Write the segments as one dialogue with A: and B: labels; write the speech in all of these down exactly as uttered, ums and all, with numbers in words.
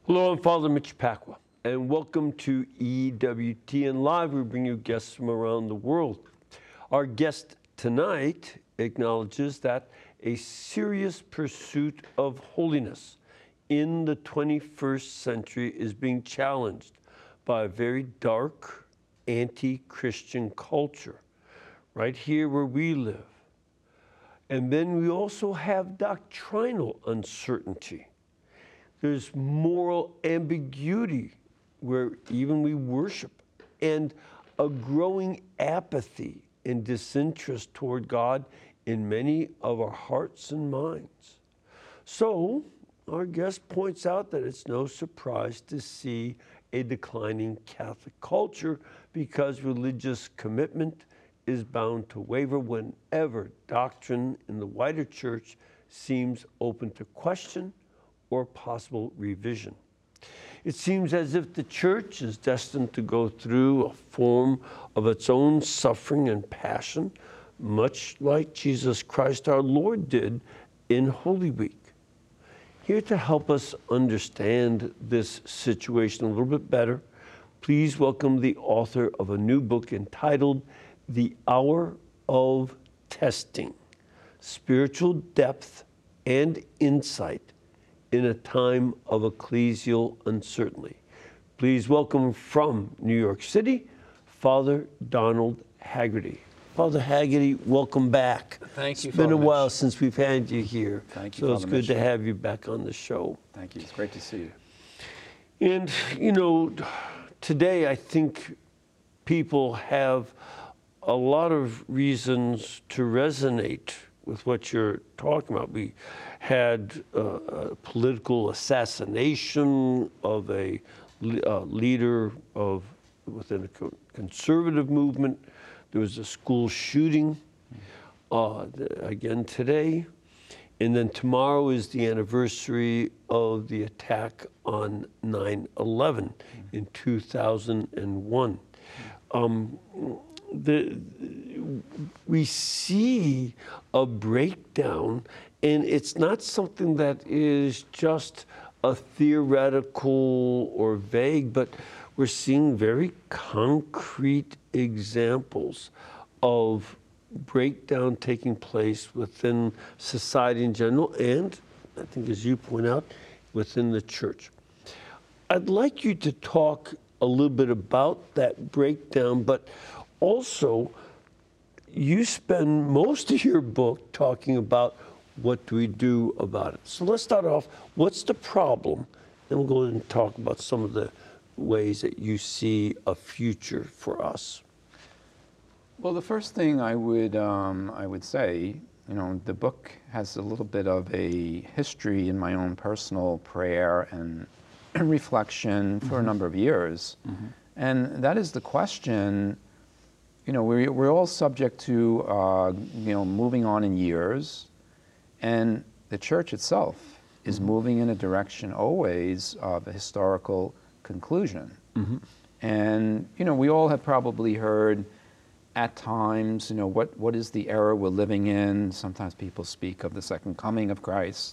A: Hello, I'm Father Mitch Pacwa, and welcome to E W T N Live. We bring you guests from around the world. Our guest tonight acknowledges that a serious pursuit of holiness in the twenty-first century is being challenged by a very dark, anti-Christian culture right here where we live. And then we also have doctrinal uncertainty. There's moral ambiguity where even we worship, and a growing apathy and disinterest toward God in many of our hearts and minds. So our guest points out that it's no surprise to see a declining Catholic culture because religious commitment is bound to waver whenever doctrine in the wider church seems open to question or possible revision. It seems as if the church is destined to go through a form of its own suffering and passion, much like Jesus Christ our Lord did in Holy Week. Here to help us understand this situation a little bit better, please welcome the author of a new book entitled The Hour of Testing: Spiritual Depth and Insight in a Time of Ecclesial Uncertainty. Please welcome from New York City, Father Donald Haggerty. Father Haggerty, welcome back.
B: Thank you,
A: It's been
B: Father
A: a while
B: Mitch.
A: since we've had you here.
B: Thank you,
A: So
B: Father
A: it's good
B: Mitch.
A: to have you back on the show.
B: Thank you. It's great to see you.
A: And, you know, today I think people have a lot of reasons to resonate with what you're talking about. We had uh, a political assassination of a uh, leader of within a co- conservative movement. There was a school shooting uh, again today. And then tomorrow is the anniversary of the attack on nine eleven in two thousand one. Um, the, we see a breakdown, and it's not something that is just a theoretical or vague, but we're seeing very concrete examples of breakdown taking place within society in general, and I think, as you point out, within the church. I'd like you to talk a little bit about that breakdown, but also you spend most of your book talking about what do we do about it. So let's start off, what's the problem? Then we'll go ahead and talk about some of the ways that you see a future for us.
B: Well, the first thing I would um, I would say, you know, the book has a little bit of a history in my own personal prayer and reflection for mm-hmm. a number of years, mm-hmm. and that is the question. You know, we're we're all subject to uh, you know moving on in years, and the church itself is mm-hmm. moving in a direction always of a historical conclusion, mm-hmm. and you know we all have probably heard at times, you know, what, what is the era we're living in? Sometimes people speak of the second coming of Christ.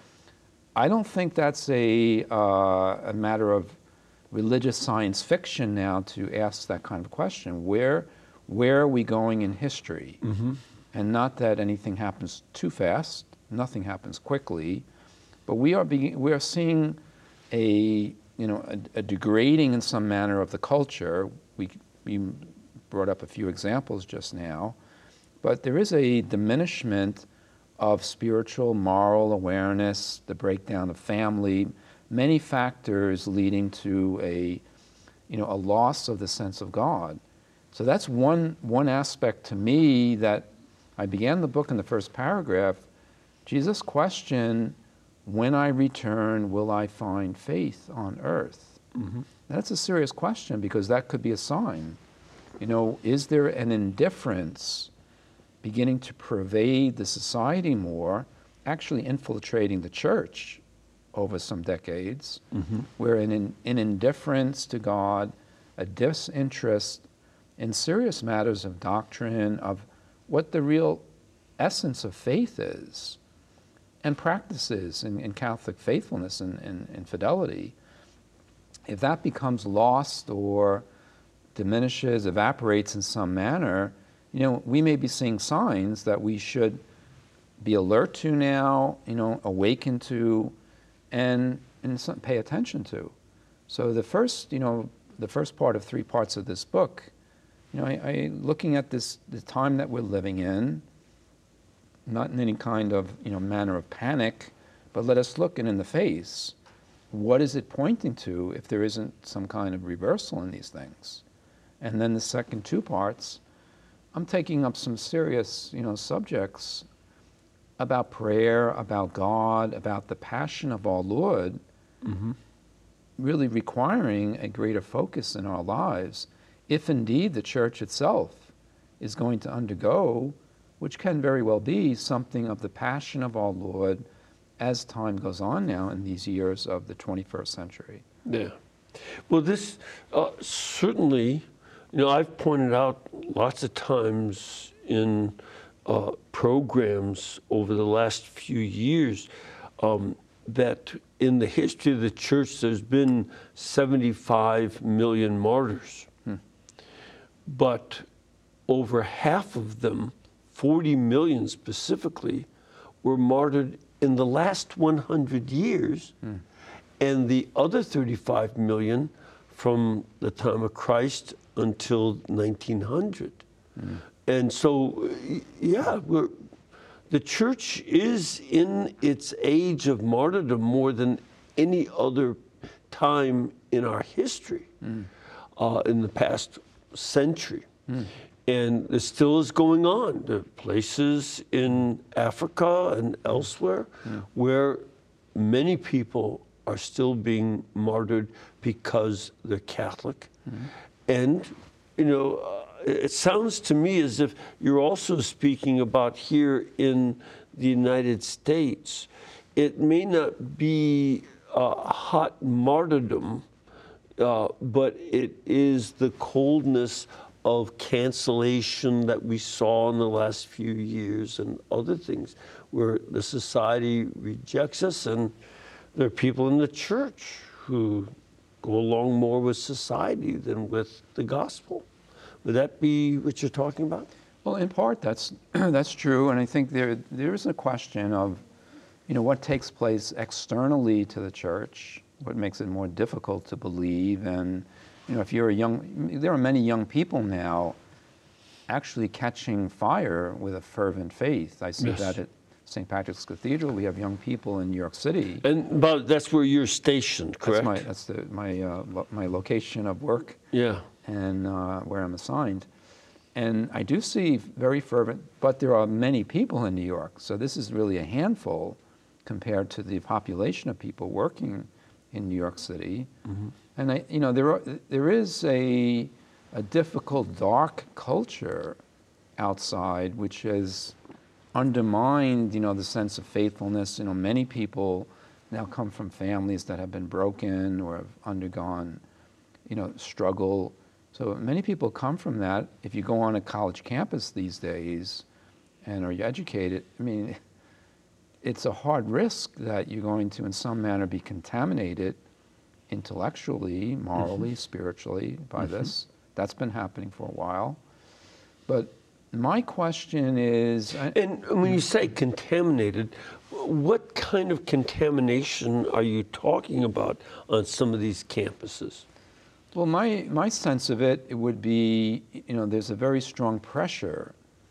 B: I don't think that's a, uh, a matter of religious science fiction now to ask that kind of question. Where, where are we going in history? Mm-hmm. And not that anything happens too fast, nothing happens quickly, but we are, be, we are seeing a, you know, a, a degrading in some manner of the culture. We, we brought up a few examples just now, but there is a diminishment of spiritual, moral awareness, the breakdown of family, many factors leading to a, you know, a loss of the sense of God. So that's one, one aspect to me that I began the book in the first paragraph. Jesus' question, when I return, will I find faith on earth? Mm-hmm. That's a serious question because that could be a sign. You know, is there an indifference beginning to pervade the society more, actually infiltrating the church over some decades, mm-hmm. where an, an indifference to God, a disinterest in serious matters of doctrine, of what the real essence of faith is, and practices in, in Catholic faithfulness and, and, and fidelity, if that becomes lost or diminishes, evaporates in some manner, you know, we may be seeing signs that we should be alert to now, you know, awaken to, and, and some, pay attention to. So the first, you know, the first part of three parts of this book, you know, I, I looking at this, the time that we're living in, not in any kind of, you know, manner of panic, but let us look it in the face. What is it pointing to if there isn't some kind of reversal in these things? And then the second two parts, I'm taking up some serious, you know, subjects about prayer, about God, about the passion of our Lord, mm-hmm. really requiring a greater focus in our lives, if indeed the church itself is going to undergo, which can very well be, something of the passion of our Lord as time goes on now in these years of the twenty-first century.
A: Yeah. Well, this uh, certainly, you know, I've pointed out lots of times in uh, programs over the last few years um, that in the history of the church, there's been seventy-five million martyrs. Hmm. But over half of them, forty million specifically, were martyred in the last one hundred years, mm. and the other thirty-five million from the time of Christ until nineteen hundred. Mm. And so, yeah, we're, the church is in its age of martyrdom more than any other time in our history, mm. uh, in the past century. Mm. And it still is going on. There are places in Africa and elsewhere yeah. where many people are still being martyred because they're Catholic. Mm-hmm. And, you know, uh, it sounds to me as if you're also speaking about here in the United States. It may not be a hot martyrdom, uh, but it is the coldness of cancellation that we saw in the last few years and other things where the society rejects us, and there are people in the church who go along more with society than with the gospel. Would that be what you're talking about?
B: Well, in part, that's that's true, and I think there there is a question of, you know, what takes place externally to the church, what makes it more difficult to believe, and you know, if you're a young, there are many young people now actually catching fire with a fervent faith. I see yes. that at Saint Patrick's Cathedral. We have young people in New York City.
A: And but that's where you're stationed, correct?
B: That's my, that's the, my, uh, lo- my location of work.
A: Yeah.
B: And uh, where I'm assigned. And I do see very fervent, but there are many people in New York. So this is really a handful compared to the population of people working in New York City. Mm-hmm. And I, you know, there are, there is a a difficult, dark culture outside, which has undermined, you know, the sense of faithfulness. You know, many people now come from families that have been broken or have undergone, you know, struggle. So many people come from that. If you go on a college campus these days, and are you educated, I mean, it's a hard risk that you're going to, in some manner, be contaminated intellectually, morally, mm-hmm. spiritually by mm-hmm. this. That's been happening for a while. But my question is...
A: And when you say contaminated, what kind of contamination are you talking about on some of these campuses?
B: Well, my, my sense of it, it would be, you know, there's a very strong pressure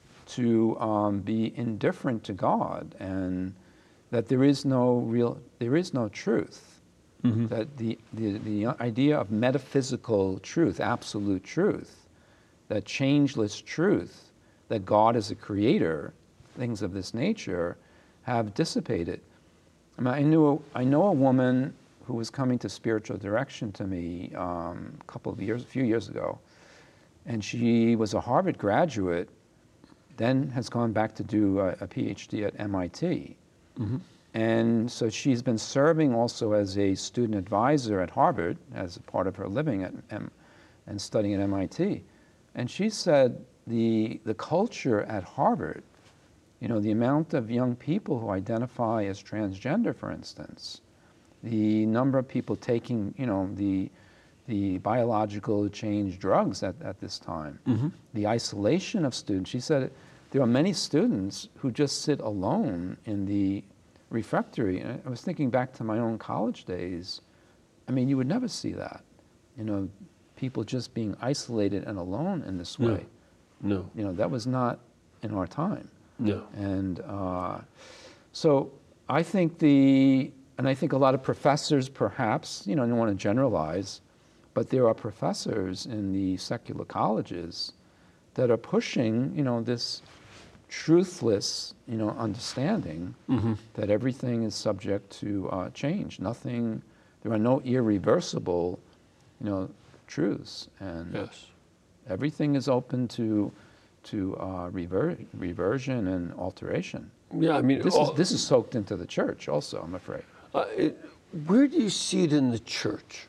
B: to um, be indifferent to God, and that there is no real, there is no truth. Mm-hmm. That the, the, the idea of metaphysical truth, absolute truth, that changeless truth, that God is a creator, things of this nature, have dissipated. I mean, I knew a, I know a woman who was coming to spiritual direction to me um, a couple of years, a few years ago, and she was a Harvard graduate, then has gone back to do a, a PhD at M I T. Mm-hmm. And so she's been serving also as a student advisor at Harvard as a part of her living at M- and studying at M I T. And she said the the culture at Harvard, you know, the amount of young people who identify as transgender, for instance, the number of people taking, you know, the the biological change drugs at, at this time,
A: Mm-hmm.
B: the isolation of students. She said there are many students who just sit alone in the refectory. And I was thinking back to my own college days. I mean, you would never see that, you know, people just being isolated and alone in this
A: No.
B: way.
A: No.
B: You know, that was not in our time.
A: No.
B: And uh, so I think the, and I think a lot of professors perhaps, you know, I don't want to generalize, but there are professors in the secular colleges that are pushing, you know, this truthless, you know, understanding
A: Mm-hmm.
B: that everything is subject to uh, change. Nothing, there are no irreversible, you know, truths. And
A: Yes.
B: everything is open to to uh, rever- reversion and alteration.
A: Yeah, I mean,
B: This
A: all-
B: is this is soaked into the church also, I'm afraid.
A: uh, it, where do you see it in the church?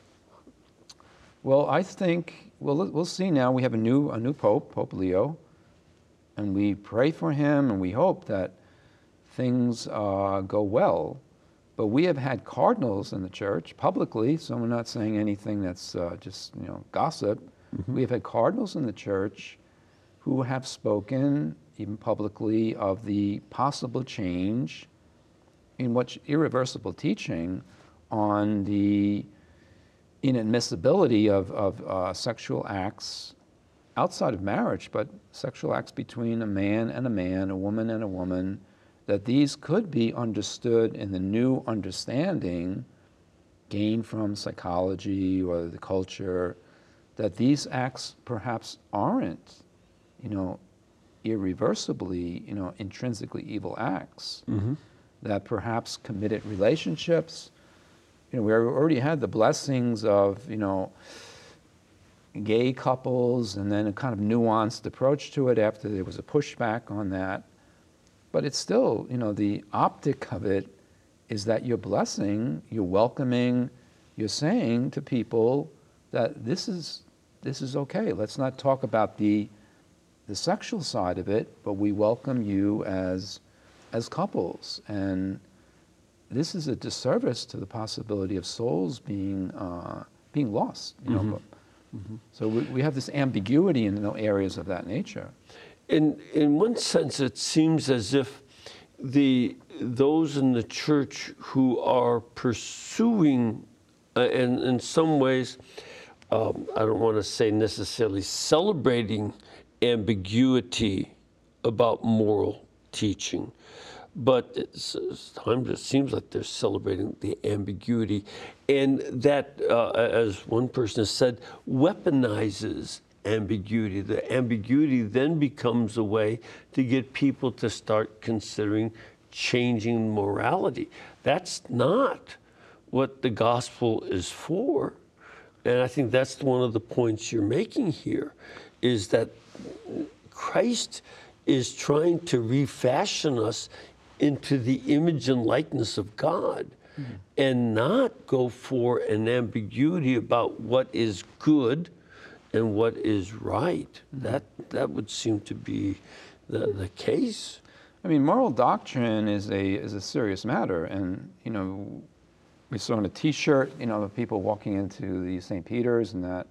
B: Well, I think well let- we'll see now. We have a new a new pope, Pope Leo, and we pray for him and we hope that things uh, go well. But we have had cardinals in the church publicly, so we're not saying anything that's uh, just you know gossip. We have had cardinals in the church who have spoken, even publicly, of the possible change in what's irreversible teaching on the inadmissibility of, of uh, sexual acts outside of marriage, but sexual acts between a man and a man, a woman and a woman, that these could be understood in the new understanding gained from psychology or the culture, that these acts perhaps aren't, you know, irreversibly, you know, intrinsically evil acts,
A: Mm-hmm.
B: that perhaps committed relationships, you know, we already had the blessings of, you know, gay couples and then a kind of nuanced approach to it after there was a pushback on that. But it's still, you know, the optic of it is that you're blessing, you're welcoming, you're saying to people that this is this is okay. Let's not talk about the the sexual side of it, but we welcome you as as couples. And this is a disservice to the possibility of souls being uh, being lost. You know,
A: Mhm.
B: but, so we, we have this ambiguity in you know, areas of that nature.
A: In in one sense, it seems as if the those in the church who are pursuing, uh, and in some ways, um, I don't want to say necessarily celebrating ambiguity about moral teaching, but it's, it's times it seems like they're celebrating the ambiguity, and that, uh, as one person has said, weaponizes ambiguity. The ambiguity then becomes a way to get people to start considering changing morality. That's not what the gospel is for. And I think that's one of the points you're making here, is that Christ is trying to refashion us into the image and likeness of God, mm-hmm. and not go for an ambiguity about what is good and what is right. Mm-hmm. That that would seem to be the, the case.
B: I mean, moral doctrine is a is a serious matter, and you know, we saw on a T-shirt, you know, of people walking into the Saint Peter's, and that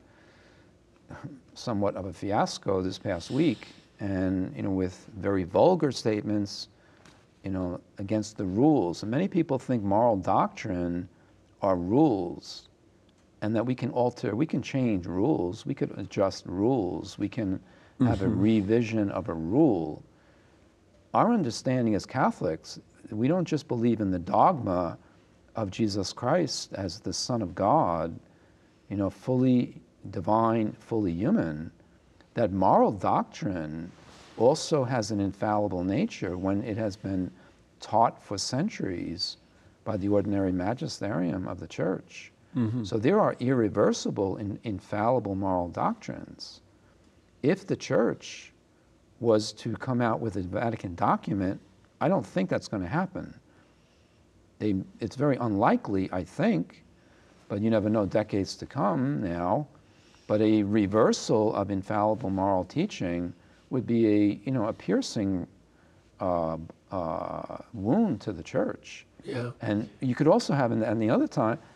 B: somewhat of a fiasco this past week, and you know, with very vulgar statements, you know, against the rules. And many people think moral doctrine are rules, and that we can alter, we can change rules, we could adjust rules, we can have mm-hmm. a revision of a rule. Our understanding as Catholics, we don't just believe in the dogma of Jesus Christ as the Son of God, you know, fully divine, fully human, that moral doctrine also has an infallible nature when it has been taught for centuries by the ordinary magisterium of the Church. Mm-hmm. So there are irreversible and infallible moral doctrines. If the Church was to come out with a Vatican document, I don't think that's going to happen. They, it's very unlikely, I think, but you never know, decades to come now, but a reversal of infallible moral teaching would be a, you know, a piercing uh, uh, wound to the Church.
A: Yeah.
B: And you could also have, in the, in the other time,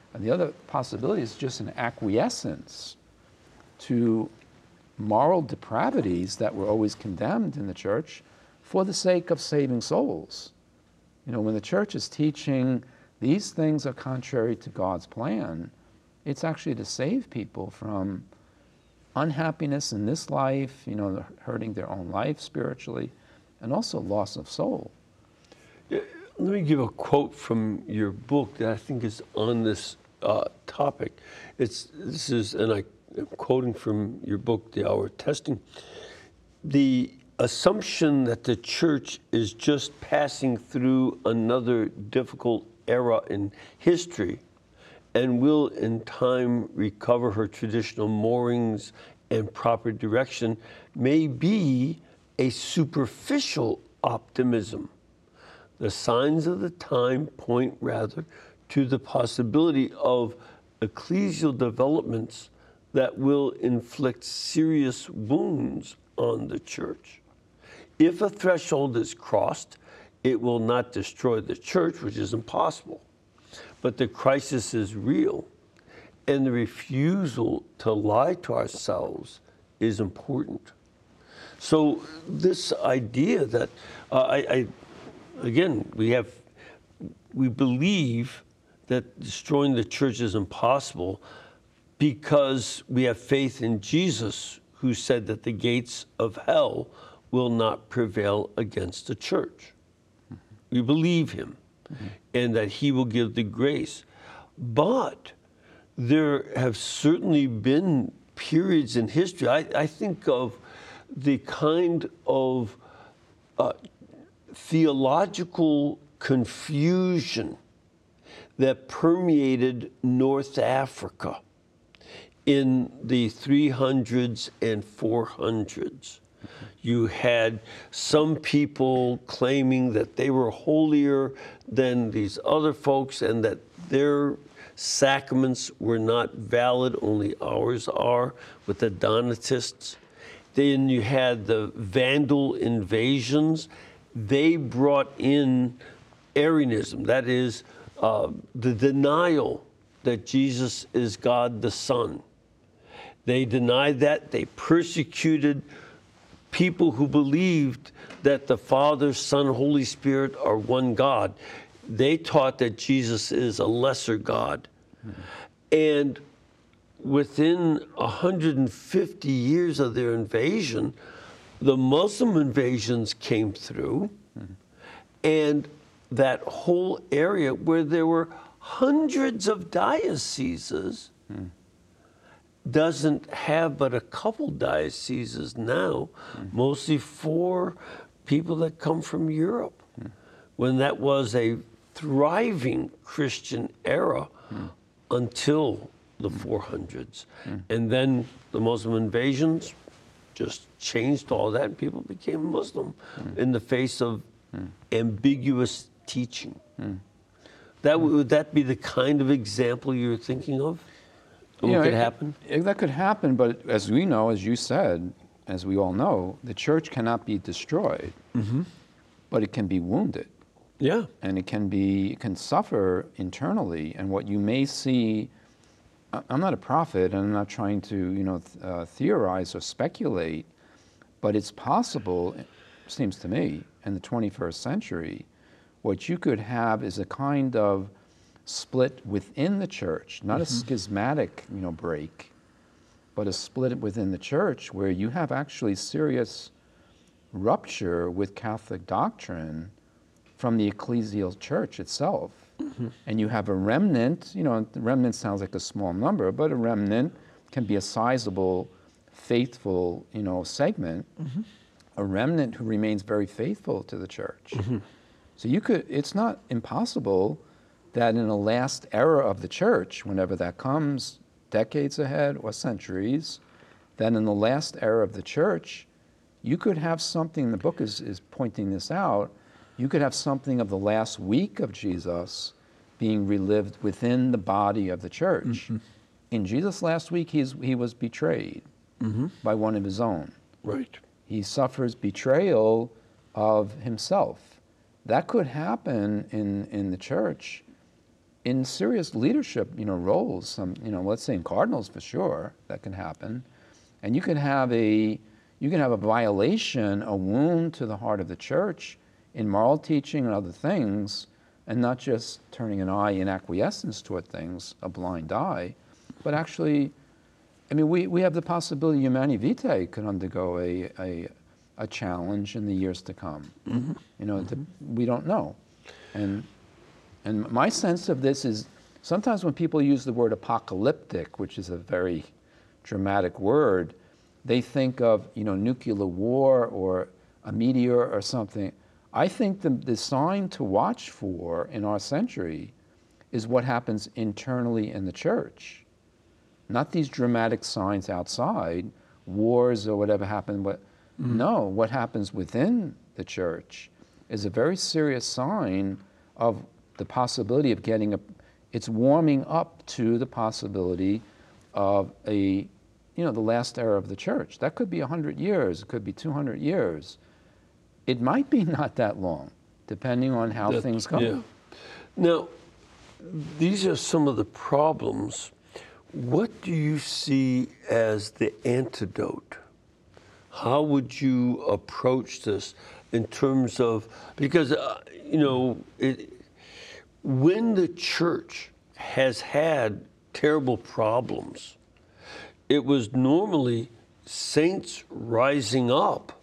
B: And the other possibility is just an acquiescence to moral depravities that were always condemned in the church for the sake of saving souls. You know, when the church is teaching these things are contrary to God's plan, it's actually to save people from unhappiness in this life, you know, hurting their own life spiritually, and also loss of soul.
A: Yeah, let me give a quote from your book that I think is on this uh, topic. It's this is, and I am quoting from your book, The Hour of Testing. The assumption that the church is just passing through another difficult era in history and will in time recover her traditional moorings and proper direction may be a superficial optimism. The signs of the time point rather to the possibility of ecclesial developments that will inflict serious wounds on the church. If a threshold is crossed, it will not destroy the church, which is impossible. But the crisis is real, and the refusal to lie to ourselves is important. So this idea that, uh, I, I, again, we have, we believe that destroying the church is impossible because we have faith in Jesus, who said that the gates of hell will not prevail against the church. Mm-hmm. We believe him, mm-hmm. and that he will give the grace. But there have certainly been periods in history. I, I think of the kind of uh, theological confusion that permeated North Africa in the three hundreds and four hundreds. You had some people claiming that they were holier than these other folks and that their sacraments were not valid, only ours are, with the Donatists. Then you had the Vandal invasions. They brought in Arianism, that is, uh, the denial that Jesus is God the Son. They denied that. They persecuted people who believed that the Father, Son, Holy Spirit are one God. They taught that Jesus is a lesser God. Mm-hmm. And within one hundred fifty years of their invasion, the Muslim invasions came through, mm-hmm. and that whole area where there were hundreds of dioceses mm. doesn't have but a couple dioceses now, mm. mostly for people that come from Europe, mm. when that was a thriving Christian era mm. until the four hundreds. Mm. And then the Muslim invasions just changed all that, and people became Muslim mm. in the face of mm. ambiguous teaching. Mm. That would that be the kind of example you're thinking of? What
B: yeah,
A: could
B: it,
A: happen?
B: It, that could happen, but as we know, as you said, as we all know, the church cannot be destroyed, mm-hmm. but it can be wounded.
A: Yeah,
B: and it can be it can suffer internally. And what you may see, I'm not a prophet, and I'm not trying to you know th- uh, theorize or speculate, but it's possible, it seems to me, in the twenty-first century. What you could have is a kind of split within the church, not mm-hmm. a schismatic, you know, break, but a split within the church where you have actually serious rupture with Catholic doctrine from the ecclesial church itself. Mm-hmm. And you have a remnant, you know, the remnant sounds like a small number, but a remnant can be a sizable, faithful, you know, segment, mm-hmm. a remnant who remains very faithful to the church. Mm-hmm. So you could, it's not impossible that in the last era of the church, whenever that comes, decades ahead or centuries, that in the last era of the church, you could have something, the book is, is pointing this out, you could have something of the last week of Jesus being relived within the body of the church. Mm-hmm. In Jesus' last week, he's, he was betrayed mm-hmm. by one of his own.
A: Right.
B: He suffers betrayal of himself. That could happen in, in the church in serious leadership, you know, roles, some, you know, let's say in cardinals for sure, that can happen. And you can have a, you can have a violation, a wound to the heart of the church in moral teaching and other things, and not just turning an eye in acquiescence toward things, a blind eye, but actually, I mean, we, we have the possibility Humanae Vitae could undergo a, a, a challenge in the years to come. Mm-hmm. You know, mm-hmm. the, we don't know. And, and my sense of this is sometimes when people use the word apocalyptic, which is a very dramatic word, they think of, you know, nuclear war or a meteor or something. I think the, the sign to watch for in our century is what happens internally in the church. Not these dramatic signs outside, wars or whatever happened, but mm-hmm. no, what happens within the church is a very serious sign of the possibility of getting a, it's warming up to the possibility of a, you know, the last era of the church. That could be one hundred years, it could be two hundred years. It might be not that long, depending on how that, things go.
A: Yeah. Now, these are some of the problems. What do you see as the antidote? How would you approach this in terms of, because, uh, you know, it, when the church has had terrible problems, it was normally saints rising up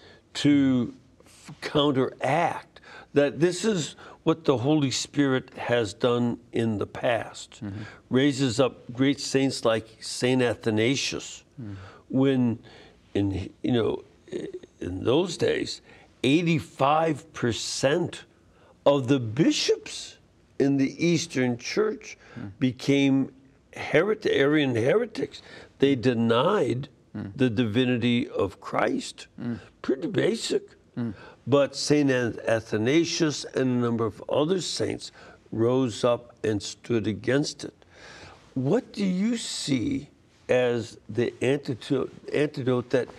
A: to f- counteract that. This is what the Holy Spirit has done in the past. Mm-hmm. Raises up great saints like Saint Athanasius, mm-hmm. when, in you know, in those days, eighty-five percent of the bishops in the Eastern Church mm-hmm. became heret- Arian heretics. They denied mm. the divinity of Christ. Mm. Pretty basic. Mm. But Saint Athanasius and a number of other saints rose up and stood against it. What do you see as the antidote, antidote that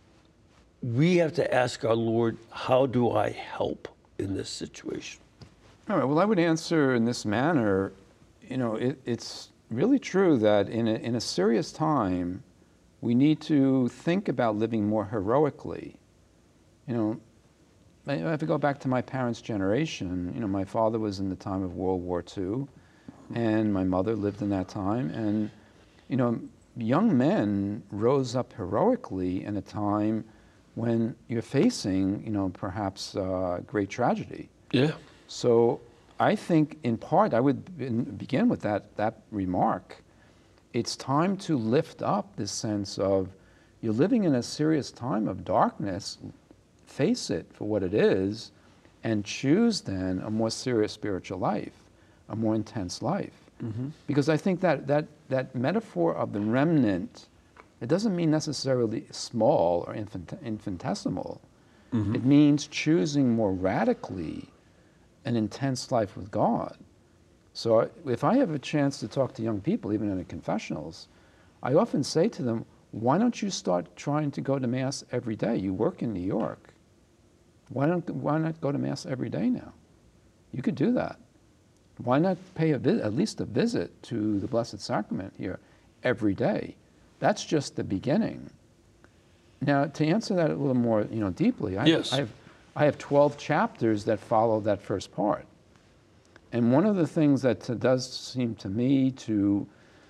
A: we have to ask our Lord, how do I help in this situation?
B: All right, well, I would answer in this manner. You know, it, it's really true that in a, in a serious time, we need to think about living more heroically. You know, I have to go back to my parents' generation. You know, my father was in the time of World War Two, and my mother lived in that time. And, you know, young men rose up heroically in a time when you're facing, you know, perhaps uh, great tragedy.
A: Yeah.
B: So I think, in part, I would begin with that, that remark. It's time to lift up this sense of you're living in a serious time of darkness, face it for what it is, and choose then a more serious spiritual life, a more intense life. Mm-hmm. Because I think that, that, that metaphor of the remnant, it doesn't mean necessarily small or infant, infinitesimal. Mm-hmm. It means choosing more radically an intense life with God. So if I have a chance to talk to young people, even in the confessionals, I often say to them, why don't you start trying to go to Mass every day? You work in New York. Why don't why not go to Mass every day now? You could do that. Why not pay a vi- at least a visit to the Blessed Sacrament here every day? That's just the beginning. Now, to answer that a little more, you know, deeply, I,
A: yes.
B: I have I have twelve chapters that follow that first part. And one of the things that uh, does seem to me to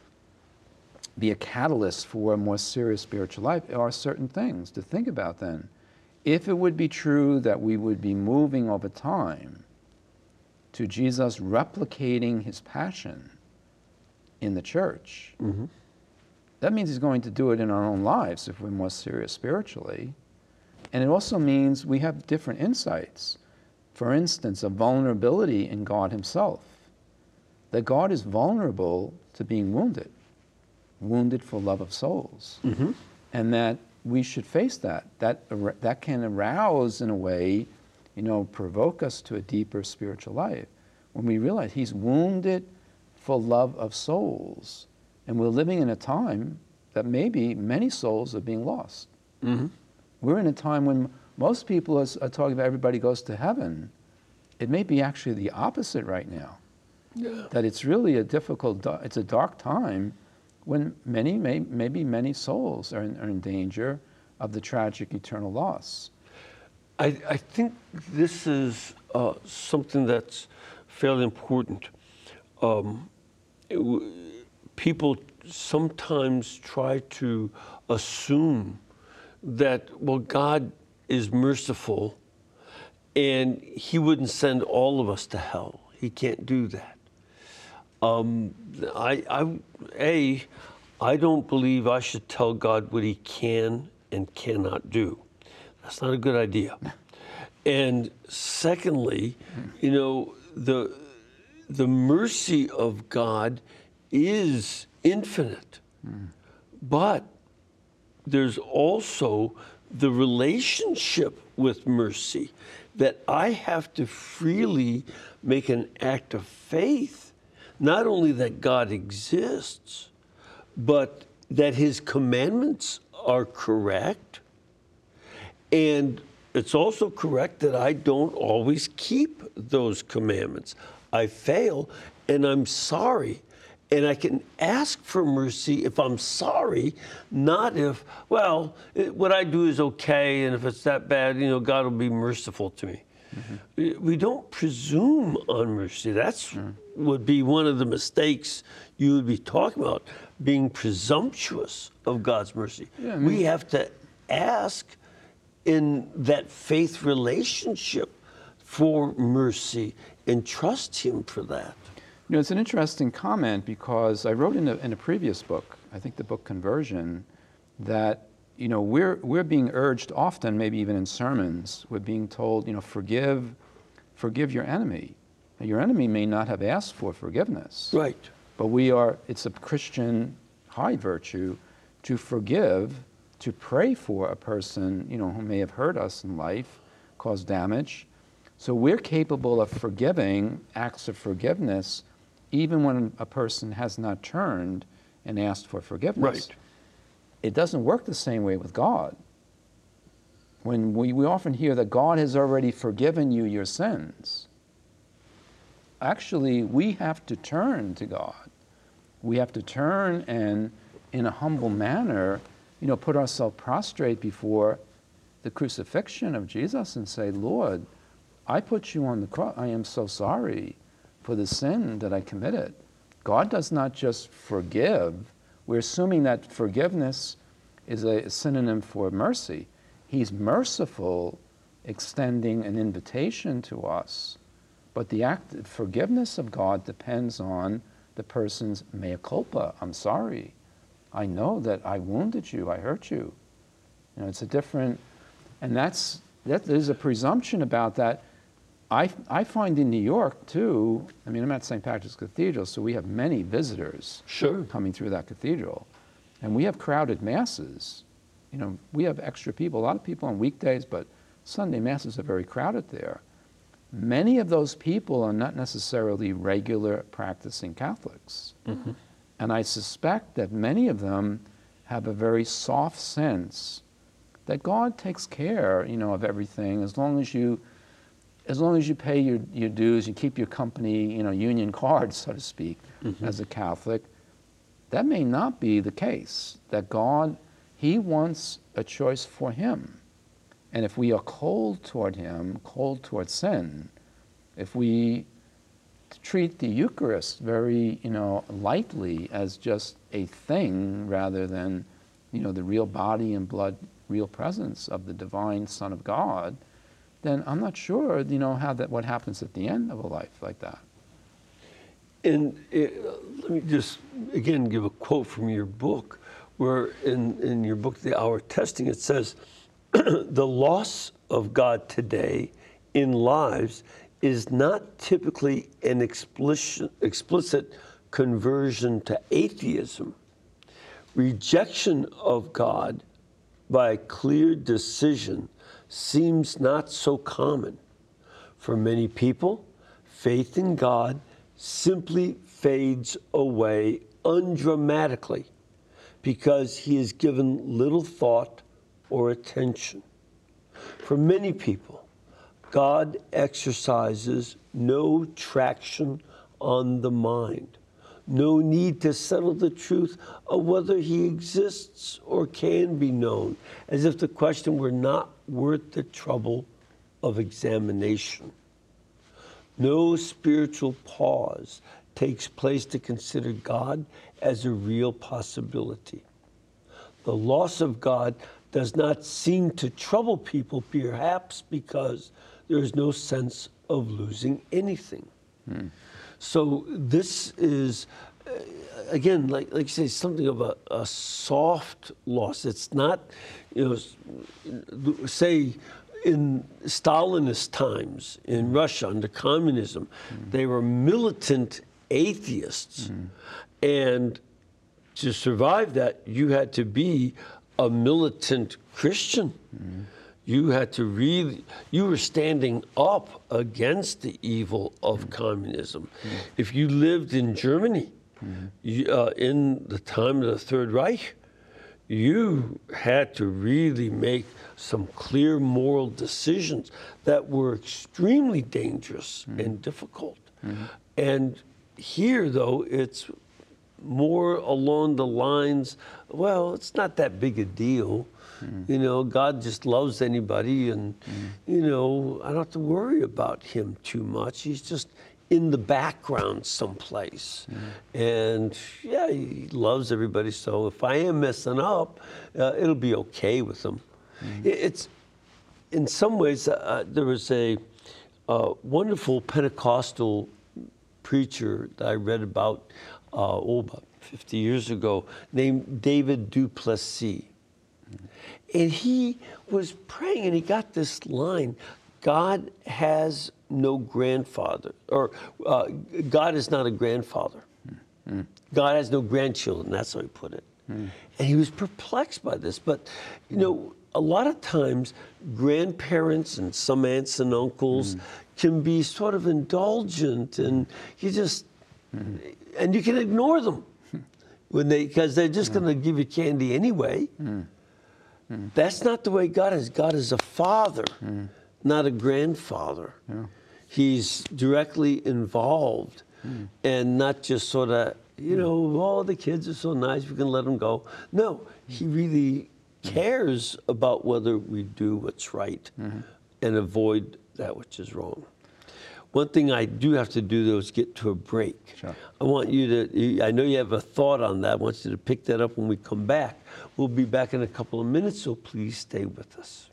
B: be a catalyst for a more serious spiritual life are certain things to think about then. If it would be true that we would be moving over time to Jesus replicating his passion in the church, mm-hmm. that means he's going to do it in our own lives if we're more serious spiritually. And it also means we have different insights. For instance, a vulnerability in God himself. That God is vulnerable to being wounded, wounded for love of souls. Mm-hmm. And that we should face that. That that can arouse, in a way, you know, provoke us to a deeper spiritual life. When we realize he's wounded for love of souls. And we're living in a time that maybe many souls are being lost. Mm-hmm. We're in a time when most people are, are talking about everybody goes to heaven. It may be actually the opposite right now.
A: Yeah.
B: that it's really a difficult, da- it's a dark time when many, may, maybe many souls are in, are in danger of the tragic eternal loss.
A: I, I think this is uh, something that's fairly important. Um, it w- people sometimes try to assume that, well, God is merciful and he wouldn't send all of us to hell. He can't do that. Um, I, I, A, I don't believe I should tell God what he can and cannot do. That's not a good idea. And secondly, you know, the, the mercy of God is infinite. Mm. But there's also the relationship with mercy that I have to freely make an act of faith, not only that God exists, but that his commandments are correct. And it's also correct that I don't always keep those commandments. I fail, and I'm sorry. And I can ask for mercy if I'm sorry, not if, well, it, what I do is okay, and if it's that bad, you know, God will be merciful to me. Mm-hmm. We, we don't presume on mercy. That's mm. would be one of the mistakes you would be talking about, being presumptuous of God's mercy. Yeah, I mean, we have to ask in that faith relationship for mercy and trust him for that.
B: You know, it's an interesting comment because I wrote in a, in a previous book, I think the book Conversion, that, you know, we're, we're being urged often, maybe even in sermons, we're being told, you know, forgive, forgive your enemy. Now, your enemy may not have asked for forgiveness.
A: Right.
B: But we are, it's a Christian high virtue to forgive, to pray for a person, you know, who may have hurt us in life, caused damage. So we're capable of forgiving, acts of forgiveness, even when a person has not turned and asked for forgiveness.
A: Right.
B: It doesn't work the same way with God. When we, we often hear that God has already forgiven you your sins. Actually, we have to turn to God. We have to turn and, in a humble manner, you know, put ourselves prostrate before the crucifixion of Jesus and say, Lord, I put you on the cross. I am so sorry for the sin that I committed. God does not just forgive. We're assuming that forgiveness is a synonym for mercy. He's merciful, extending an invitation to us. But the act of forgiveness of God depends on the person's mea culpa. I'm sorry. I know that I wounded you. I hurt you. You know, it's a different, and that's, that, there's a presumption about that. I, I find in New York, too, I mean, I'm at Saint Patrick's Cathedral, so we have many visitors
A: sure.
B: coming through that cathedral. And we have crowded masses. You know, we have extra people, a lot of people on weekdays, but Sunday masses are very crowded there. Many of those people are not necessarily regular practicing Catholics. Mm-hmm. And I suspect that many of them have a very soft sense that God takes care, you know, of everything as long as you As long as you pay your, your dues, you keep your company, you know, union card, so to speak, mm-hmm. as a Catholic. That may not be the case, that God, he wants a choice for him. And if we are cold toward him, cold toward sin, if we treat the Eucharist very, you know, lightly as just a thing rather than, you know, the real body and blood, real presence of the divine Son of God, then I'm not sure, you know, how that, what happens at the end of a life like that.
A: And it, let me just, again, give a quote from your book, where in, in your book, The Hour of Testing, it says, the loss of God today in lives is not typically an explicit, explicit conversion to atheism. Rejection of God by clear decision seems not so common. For many people, faith in God simply fades away undramatically because he is given little thought or attention. For many people, God exercises no traction on the mind. No need to settle the truth of whether he exists or can be known, as if the question were not worth the trouble of examination. No spiritual pause takes place to consider God as a real possibility. The loss of God does not seem to trouble people, perhaps because there is no sense of losing anything. Hmm. So this is, uh, again, like like you say, something of a, a soft loss. It's not, you know, say in Stalinist times in Russia under communism, mm. they were militant atheists, mm. and to survive that, you had to be a militant Christian. Mm. You had to really, you were standing up against the evil of mm. communism. Mm. If you lived in Germany mm. you, uh, in the time of the Third Reich, you had to really make some clear moral decisions that were extremely dangerous mm. and difficult. Mm. And here, though, it's more along the lines, well, it's not that big a deal. Mm. You know, God just loves anybody, and, mm. you know, I don't have to worry about him too much. He's just in the background someplace. Mm. And, yeah, he loves everybody, so if I am messing up, uh, it'll be okay with him. Mm. It's, in some ways, uh, there was a uh, wonderful Pentecostal preacher that I read about, uh, oh, about fifty years ago, named David du Plessis. And he was praying, and he got this line, God has no grandfather, or uh, God is not a grandfather. Mm. God has no grandchildren, that's how he put it. Mm. And he was perplexed by this. But, you know, a lot of times, grandparents and some aunts and uncles mm. can be sort of indulgent, and you just, mm. and you can ignore them when they, because they're just mm. going to give you candy anyway. Mm. Mm. That's not the way God is. God is a father, mm. not a grandfather. Yeah. He's directly involved, mm. and not just sort of, you know, oh, the kids are so nice, we can let them go. No, he really cares about whether we do what's right mm-hmm. and avoid that which is wrong. One thing I do have to do, though, is get to a break.
B: Sure.
A: I want you to, I know you have a thought on that. I want you to pick that up when we come back. We'll be back in a couple of minutes, so please stay with us.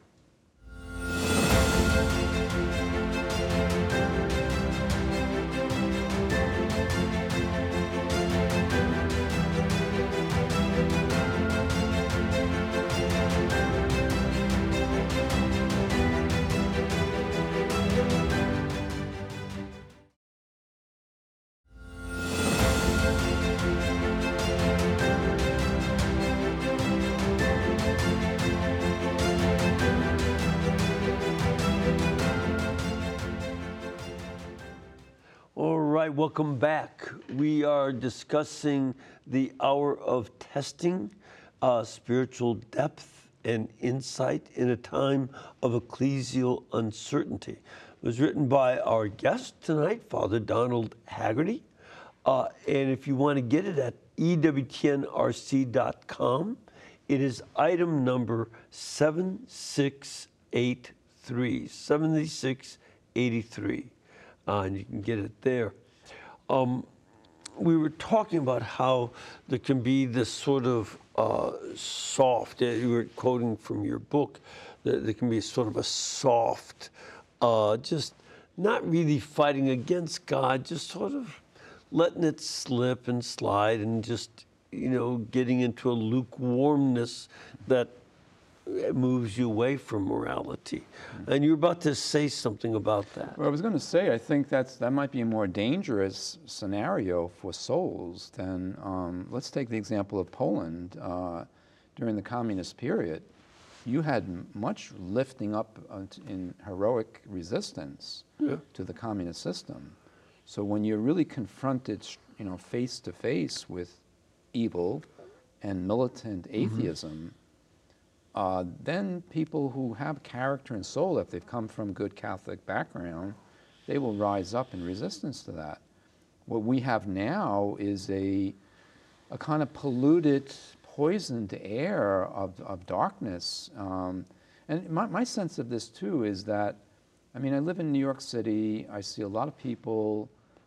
A: Welcome back. We are discussing the hour of testing, uh, spiritual depth and insight in a time of ecclesial uncertainty. It was written by our guest tonight, Father Donald Haggerty. Uh, and if you want to get it at E W T N R C dot com, it is item number seven six eight three, seventy-six eighty-three. Uh, and you can get it there. Um, we were talking about how there can be this sort of uh, soft, uh, you were quoting from your book, that there can be sort of a soft, uh, just not really fighting against God, just sort of letting it slip and slide and just, you know, getting into a lukewarmness that moves you away from morality. And you're about to say something about that.
B: Well, I was going to say, I think that's that might be a more dangerous scenario for souls than, um, let's take the example of Poland. Uh, during the communist period, you had much lifting up in heroic resistance yeah. to the communist system. So when you're really confronted, you know, face to face with evil and militant atheism, mm-hmm. Uh, then people who have character and soul, if they've come from good Catholic background, they will rise up in resistance to that. what we have now is a, a kind of polluted, poisoned air of, of darkness. Um, and my, my sense of this too is that, I mean, I live in New York City, I see a lot of people,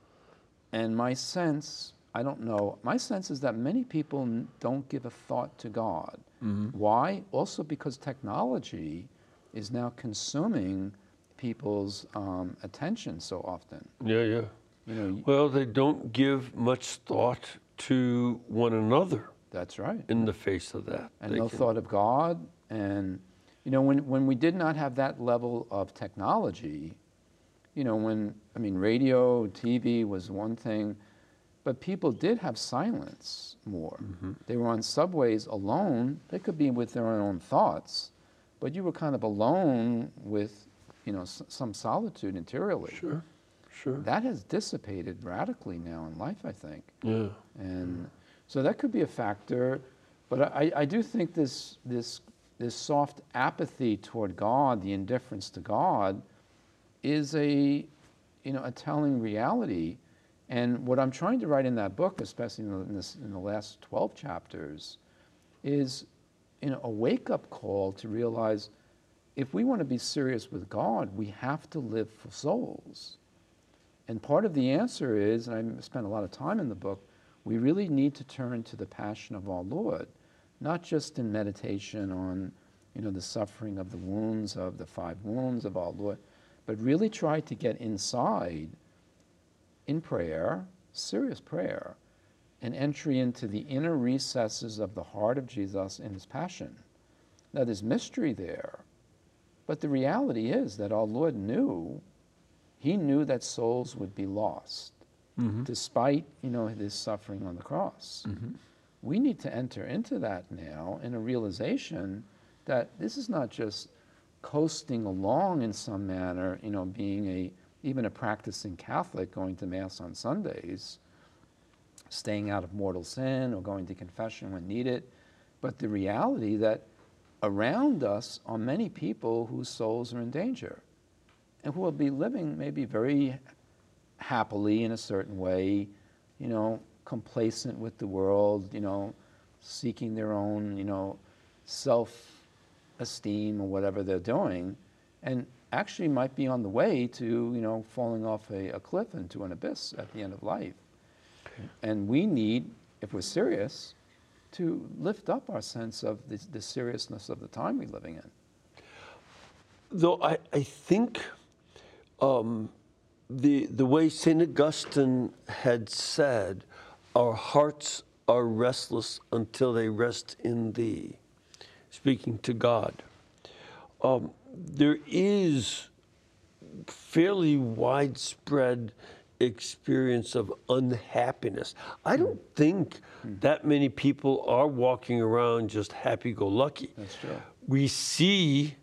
B: and my sense, I don't know, my sense is that many people n- don't give a thought to God. Mm-hmm. Why? Also because technology is now consuming people's um, attention so often.
A: Yeah, yeah.
B: You know,
A: Well, they don't give much thought to one another
B: that's right.
A: in the face of that.
B: And
A: They
B: no
A: can-
B: thought of God. And, you know, when, when we did not have that level of technology, you know, when, I mean, radio, T V was one thing, but people did have silence more. Mm-hmm. They were on subways alone. They could be with their own thoughts, but you were kind of alone with, you know, s- some solitude interiorly.
A: Sure, sure.
B: That has dissipated radically now in life, I think.
A: Yeah.
B: And so that could be a factor, but I, I do think this, this, this soft apathy toward God, the indifference to God, is a, you know, a telling reality. And what I'm trying to write in that book, especially in, this, in the last twelve chapters, is, you know, a wake-up call to realize if we want to be serious with God, we have to live for souls. And part of the answer is, and I spent a lot of time in the book, we really need to turn to the passion of our Lord, not just in meditation on, you know, the suffering of the wounds, of the five wounds of our Lord, but really try to get inside in prayer, serious prayer, and entry into the inner recesses of the heart of Jesus in his passion. Now, there's mystery there, but the reality is that our Lord knew, he knew that souls would be lost, mm-hmm. despite, you know, his suffering on the cross. Mm-hmm. We need to enter into that now in a realization that this is not just coasting along in some manner, you know, being a even a practicing Catholic, going to Mass on Sundays, staying out of mortal sin or going to confession when needed, but the reality that around us are many people whose souls are in danger and who will be living maybe very happily in a certain way, you know, complacent with the world, you know, seeking their own, you know, self-esteem or whatever they're doing, and actually might be on the way to, you know, falling off a, a cliff into an abyss at the end of life. And we need, if we're serious, to lift up our sense of the, the seriousness of the time we're living in.
A: Though I, I think um, the, the way Saint Augustine had said, our hearts are restless until they rest in thee, speaking to God. Um, there is fairly widespread experience of unhappiness. I don't think that many people are walking around just happy-go-lucky.
B: That's true.
A: We see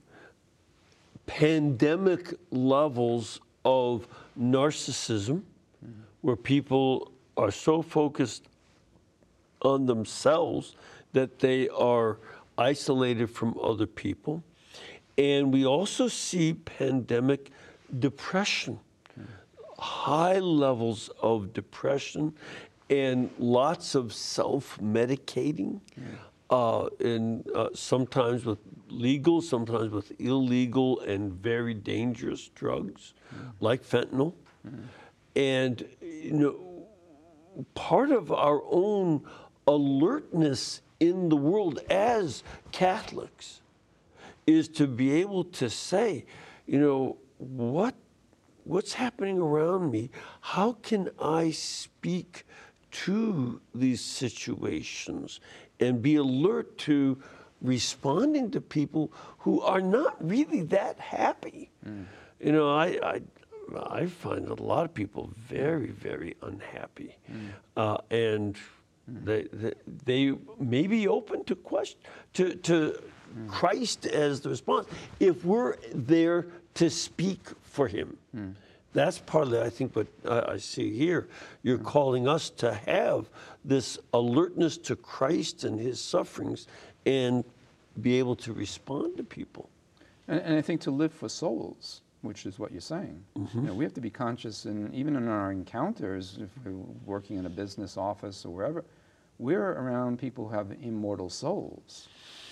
A: pandemic levels of narcissism, mm-hmm. where people are so focused on themselves that they are isolated from other people. And we also see pandemic depression, mm. high levels of depression, and lots of self-medicating, mm. uh, and uh, sometimes with legal, sometimes with illegal and very dangerous drugs, mm. like fentanyl. Mm. And you know, part of our own alertness in the world as Catholics is to be able to say, you know, what what's happening around me? How can I speak to these situations and be alert to responding to people who are not really that happy? Mm. You know, I, I I find a lot of people very, very unhappy, mm. uh, and mm. they, they they may be open to question to to. Mm. Christ as the response, if we're there to speak for him. Mm. That's partly, I think, what I, I see here. You're mm. calling us to have this alertness to Christ and his sufferings and be able to respond to people.
B: And, and I think to live for souls. which is what you're saying. You know, we have to be conscious, and even in our encounters, if we're working in a business office or wherever, we're around people who have immortal souls.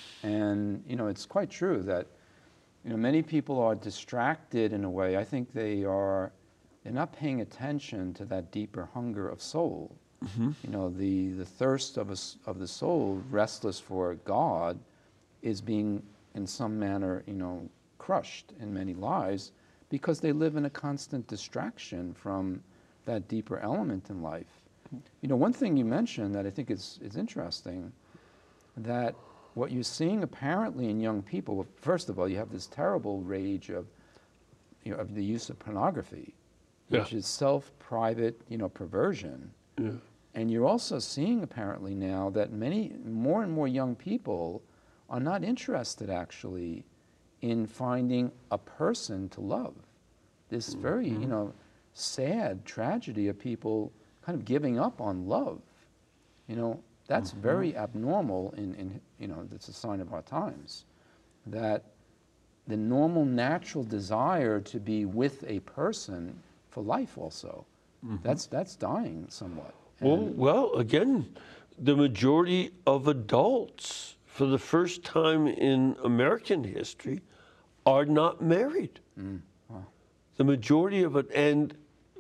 B: And, you know, it's quite true that, you know, many people are distracted in a way. I think they are, they're not paying attention to that deeper hunger of soul. Mm-hmm. You know, the, the thirst of, a, of the soul, restless for God, is being, in some manner, you know, crushed in many lives because they live in a constant distraction from that deeper element in life. You know, one thing you mentioned that I think is, is interesting, that what you're seeing apparently in young people, well, first of all, you have this terrible rage of, you know, of the use of pornography,
A: yeah.
B: which is self-private, you know, perversion.
A: Yeah.
B: And you're also seeing apparently now that many, more and more young people are not interested actually in finding a person to love. This very, mm-hmm. you know, sad tragedy of people kind of giving up on love. You know, that's mm-hmm. very abnormal in, in, you know, that's a sign of our times. That the normal, natural desire to be with a person for life also, mm-hmm. that's, that's dying somewhat.
A: Well, well, again, the majority of adults, for the first time in American history, are not married.
B: Mm. Wow.
A: The majority of it, and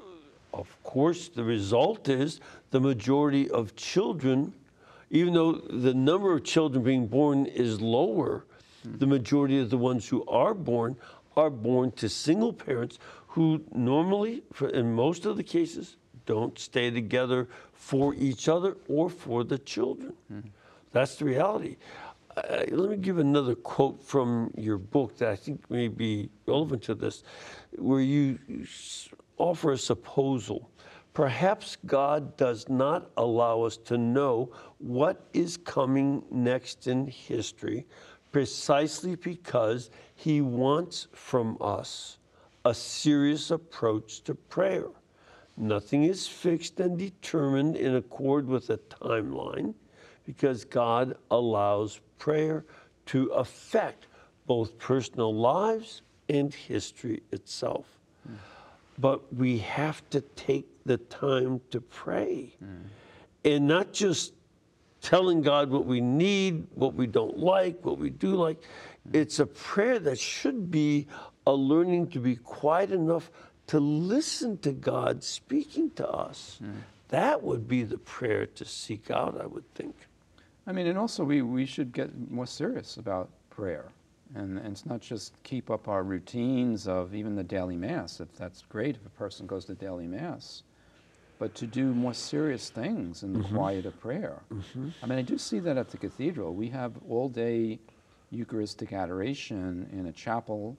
A: of course, the result is the majority of children, even though the number of children being born is lower, mm. the majority of the ones who are born are born to single parents who normally, for, in most of the cases, don't stay together for each other or for the children. Mm. That's the reality. Uh, let me give another quote from your book that I think may be relevant to this, where you offer a supposal. Perhaps God does not allow us to know what is coming next in history precisely because he wants from us a serious approach to prayer. Nothing is fixed and determined in accord with a timeline because God allows prayer to affect both personal lives and history itself. Mm. But we have to take the time to pray mm. and not just telling God what we need, what we don't like, what we do like. Mm. It's a prayer that should be a learning to be quiet enough to listen to God speaking to us. Mm. That would be the prayer to seek out, I would think.
B: I mean, and also we, we should get more serious about prayer. And, and it's not just keep up our routines of even the daily Mass, if that's great if a person goes to daily Mass, but to do more serious things in the mm-hmm. quiet of prayer. Mm-hmm. I mean, I do see that at the cathedral. We have all-day Eucharistic adoration in a chapel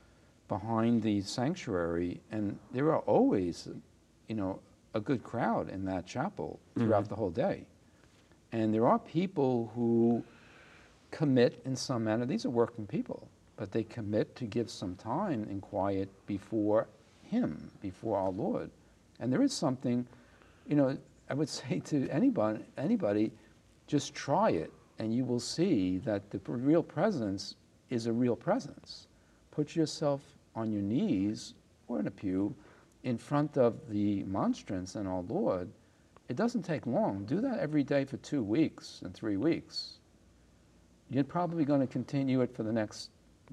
B: behind the sanctuary, and there are always, you know, a good crowd in that chapel throughout mm-hmm. the whole day. And there are people who commit in some manner. These are working people, but they commit to give some time in quiet before Him, before our Lord. And there is something, you know, I would say to anybody, anybody, just try it, and you will see that the real presence is a real presence. Put yourself on your knees or in a pew in front of the monstrance and our Lord. It doesn't take long. Do that every day for two weeks and three weeks. You're probably going to continue it for the next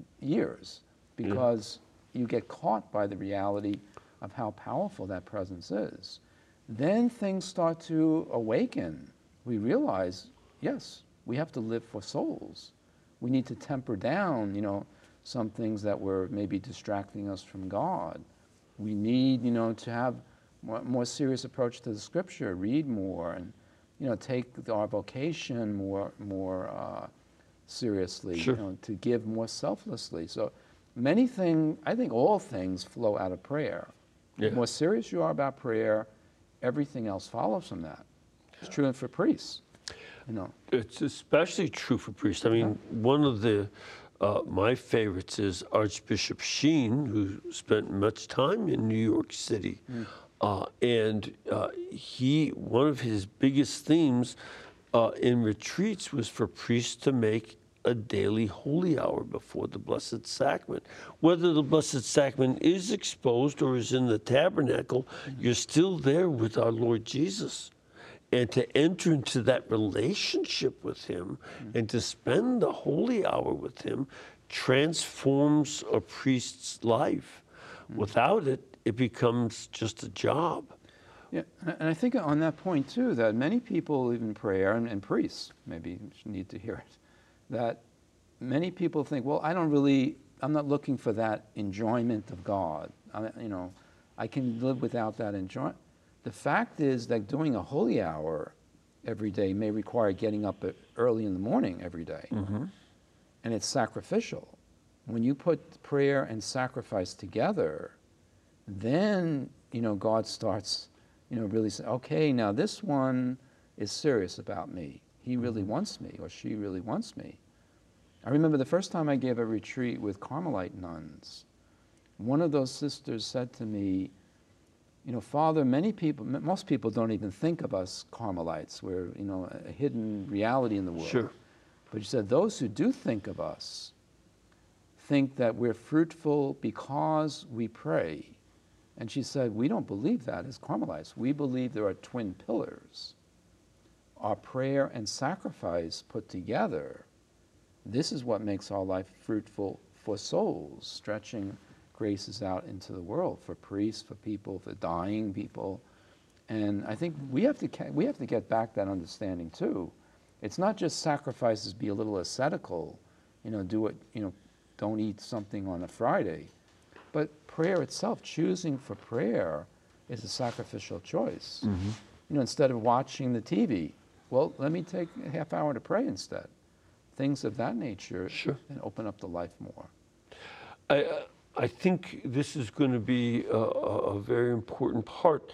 B: years because yeah. you get caught by the reality of how powerful that presence is. Then things start to awaken. We realize, yes, we have to live for souls. We need to temper down, you know, some things that were maybe distracting us from God. We need, you know, to have more, more serious approach to the Scripture, read more, and, you know, take our vocation more, more uh, seriously,
A: sure.
B: you know, to give more selflessly. So many things, I think all things flow out of prayer.
A: Yeah.
B: The more serious you are about prayer, everything else follows from that. It's true for priests, you know.
A: It's especially true for priests. I mean, yeah. one of the Uh, my favorites is Archbishop Sheen, who spent much time in New York City. Mm. Uh, and uh, he, one of his biggest themes uh, in retreats was for priests to make a daily holy hour before the Blessed Sacrament. Whether the Blessed Sacrament is exposed or is in the tabernacle, you're still there with our Lord Jesus. And to enter into that relationship with him and to spend the holy hour with him transforms a priest's life. Without it, it becomes just a job.
B: Yeah, and I think on that point too, that many people, even prayer and, and priests, maybe need to hear it, that many people think, well, I don't really, I'm not looking for that enjoyment of God. I, you know, I can live without that enjoyment. The fact is that doing a holy hour every day may require getting up early in the morning every day. Mm-hmm. And it's sacrificial. When you put prayer and sacrifice together, then, you know, God starts, you know, really saying, okay, now this one is serious about me. He really wants me, or she really wants me. I remember the first time I gave a retreat with Carmelite nuns, one of those sisters said to me, you know, Father, many people, most people don't even think of us Carmelites. We're, you know, a hidden reality in the world.
A: Sure.
B: But she said, those who do think of us think that we're fruitful because we pray. And she said, we don't believe that as Carmelites. We believe there are twin pillars. Our prayer and sacrifice put together, this is what makes our life fruitful for souls, stretching graces out into the world for priests, for people, for dying people. And I think we have to we have to get back that understanding too. It's not just sacrifices, be a little ascetical, you know, do it, you know, don't eat something on a Friday. But prayer itself, choosing for prayer, is a sacrificial choice. Mm-hmm. You know, instead of watching the T V, well, let me take a half hour to pray instead. Things of that nature,
A: sure,
B: and open up the life more.
A: I, uh, I think this is going to be a, a very important part.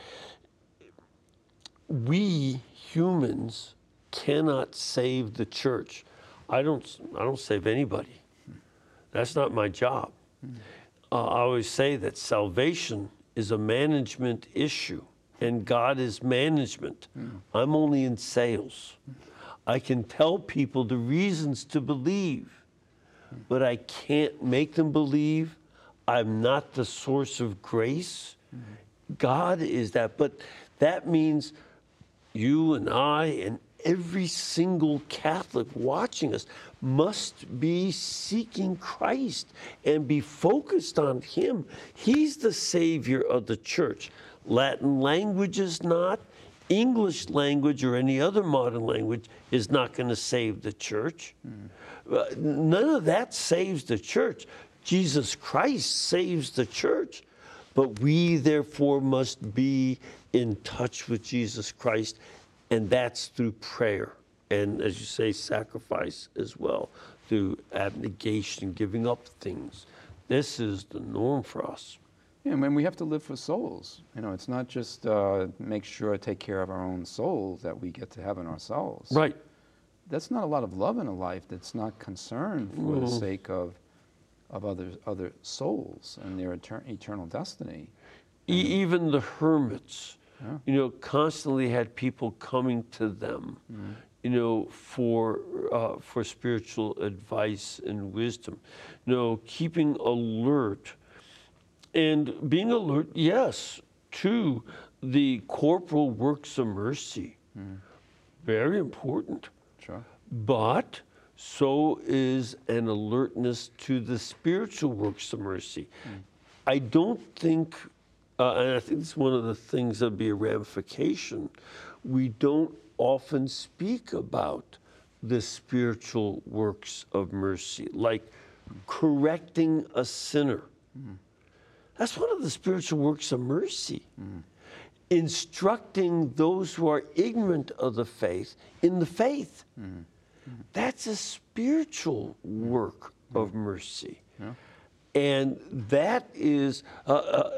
A: We humans cannot save the church. I don't. I don't save anybody. That's not my job. Mm. Uh, I always say that salvation is a management issue, and God is management. Mm. I'm only in sales. Mm. I can tell people the reasons to believe, mm. but I can't make them believe. I'm not the source of grace. Mm. God is that. But that means you and I and every single Catholic watching us must be seeking Christ and be focused on him. He's the Savior of the church. Latin language is not. English language or any other modern language is not going to save the church. Mm. Uh, none of that saves the church. Jesus Christ saves the church. But we, therefore, must be in touch with Jesus Christ, and that's through prayer. And as you say, sacrifice as well, through abnegation, giving up things. This is the norm for us.
B: Yeah, and when we have to live for souls, you know, it's not just uh, make sure to take care of our own souls that we get to heaven ourselves.
A: Right.
B: That's not a lot of love in a life that's not concerned for mm. the sake of of other other souls and their etern- eternal destiny.
A: E- even the hermits, yeah. you know, constantly had people coming to them, mm. you know, for uh, for spiritual advice and wisdom. You know, keeping alert. And being alert, yes, to the corporal works of mercy. Mm. Very important.
B: Sure.
A: But so is an alertness to the spiritual works of mercy. Mm. I don't think, uh, and I think it's one of the things that would be a ramification, we don't often speak about the spiritual works of mercy, like correcting a sinner. Mm. That's one of the spiritual works of mercy. Mm. Instructing those who are ignorant of the faith in the faith. Mm. Mm. That's a spiritual work mm. of mercy. Yeah. And that is uh, uh,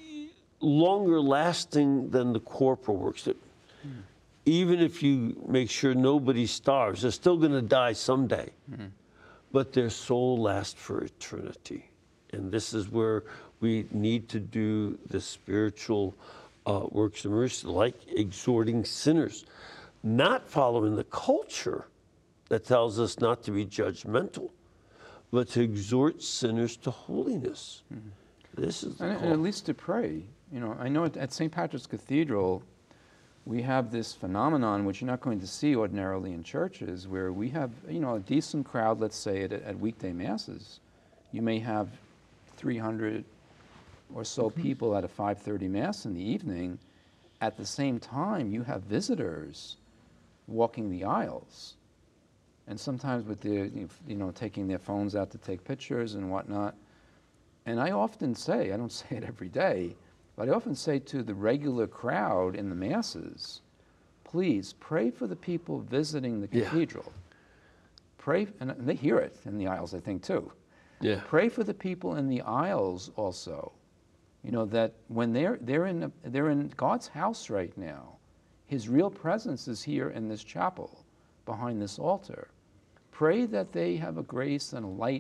A: longer lasting than the corporal works. That mm. Even if you make sure nobody starves, they're still going to die someday. Mm. But their soul lasts for eternity. And this is where we need to do the spiritual uh, works of mercy, like exhorting sinners, not following the culture, that tells us not to be judgmental, but to exhort sinners to holiness. Mm-hmm. This is the
B: and,
A: call.
B: and at least to pray. You know, I know at, at Saint Patrick's Cathedral, we have this phenomenon which you're not going to see ordinarily in churches, where we have, you know, a decent crowd, let's say, at, at weekday masses. You may have three hundred or so mm-hmm. people at a five thirty mass in the evening. At the same time, you have visitors walking the aisles, and sometimes with their, you know, taking their phones out to take pictures and whatnot. And I often say, I don't say it every day, but I often say to the regular crowd in the masses, please pray for the people visiting the cathedral. Yeah. Pray, and they hear it in the aisles, I think, too.
A: Yeah.
B: Pray for the people in the aisles also. You know, that when they're they're in a, they're in God's house right now, His real presence is here in this chapel, behind this altar. Pray that they have a grace and a light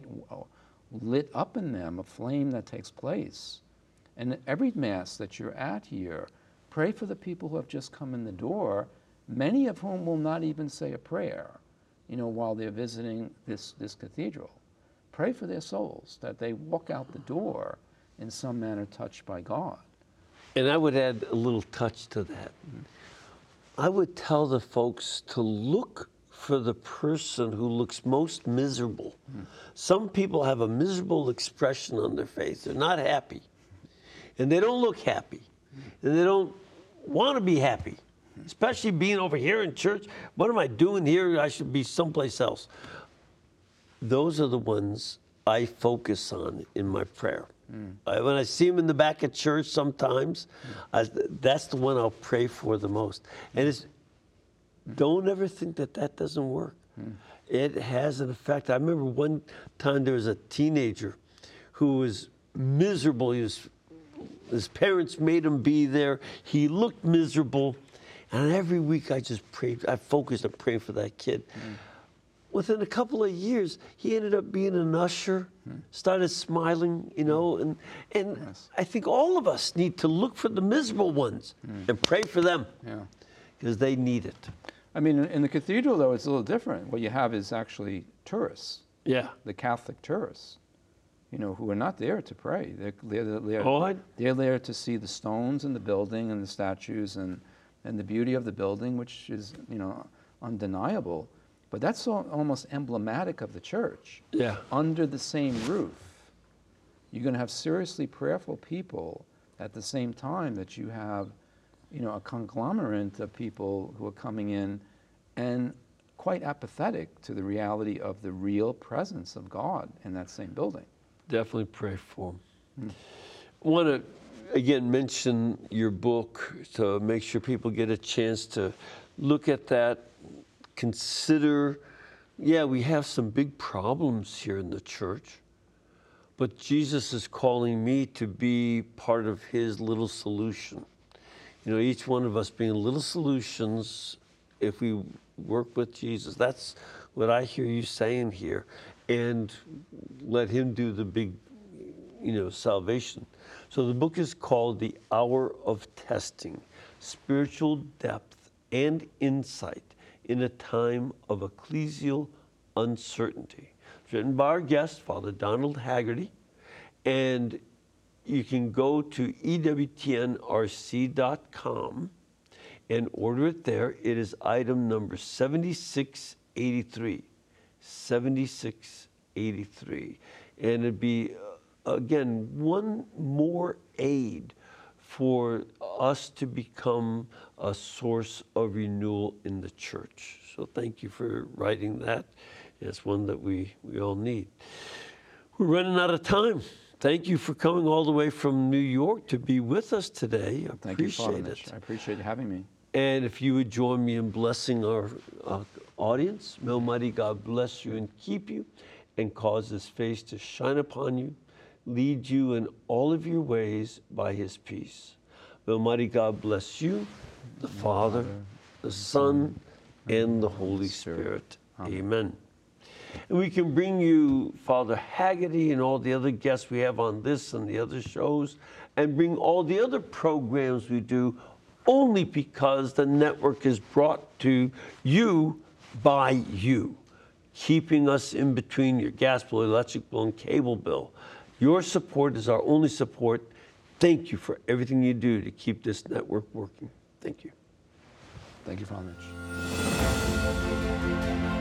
B: lit up in them, a flame that takes place. And every Mass that you're at here, pray for the people who have just come in the door, many of whom will not even say a prayer, you know, while they're visiting this, this cathedral. Pray for their souls, that they walk out the door in some manner touched by God.
A: And I would add a little touch to that. Mm-hmm. I would tell the folks to look for the person who looks most miserable. Mm-hmm. Some people have a miserable expression on their face. They're not happy. And they don't look happy. Mm-hmm. And they don't want to be happy, mm-hmm. especially being over here in church. What am I doing here? I should be someplace else. Those are the ones I focus on in my prayer. Mm. I, when I see them in the back of church sometimes, mm. I, that's the one I'll pray for the most. And it's, mm. don't ever think that that doesn't work. Mm. It has an effect. I remember one time there was a teenager who was miserable. He was, his parents made him be there. He looked miserable. And every week I just prayed. I focused on praying for that kid. Mm. Within a couple of years, he ended up being an usher, hmm. started smiling, you know, and and yes. I think all of us need to look for the miserable ones hmm. and pray for them, because yeah. they need it.
B: I mean, in the cathedral, though, it's a little different. What you have is actually tourists,
A: yeah,
B: the Catholic tourists, you know, who are not there to pray. They're, they're, they're,
A: oh, I...
B: they're there to see the stones in the building and the statues and, and the beauty of the building, which is, you know, undeniable. But that's all, almost emblematic of the church.
A: Yeah.
B: Under the same roof, you're going to have seriously prayerful people at the same time that you have, you know, a conglomerate of people who are coming in and quite apathetic to the reality of the real presence of God in that same building.
A: Definitely pray for them. Hmm. I want to, again, mention your book to make sure people get a chance to look at that. Consider, yeah, we have some big problems here in the church, but Jesus is calling me to be part of His little solution. You know, each one of us being little solutions if we work with Jesus. That's what I hear you saying here. And let Him do the big, you know, salvation. So the book is called The Hour of Testing, Spiritual Depth and Insight in a Time of Ecclesial Uncertainty. It's written by our guest, Father Donald Haggerty, and you can go to E W T N R C dot com and order it there. It is item number seventy-six eighty-three, seventy-six eighty-three. And it'd be, uh, again, one more aid for us to become a source of renewal in the church. So thank you for writing that. It's one that we, we all need. We're running out of time. Thank you for coming all the way from New York to be with us today. I
B: Thank
A: appreciate
B: you, Father
A: it.
B: Mitch. I appreciate you having me.
A: And if you would join me in blessing our uh, audience, may Almighty God bless you and keep you and cause His face to shine upon you, lead you in all of your ways by His peace. May Almighty God bless you, the Father, the Son, and the Holy Spirit. Amen. And we can bring you Father Haggerty and all the other guests we have on this and the other shows, and bring all the other programs we do only because the network is brought to you by you. keeping us in between your gas bill, electric bill, and cable bill. Your support is our only support. Thank you for everything you do to keep this network working. Thank you.
B: Thank you very much.